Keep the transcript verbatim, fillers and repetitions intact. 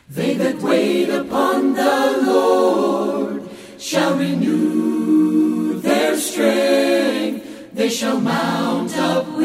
They that wait upon the Lord shall renew their strength. They shall mount up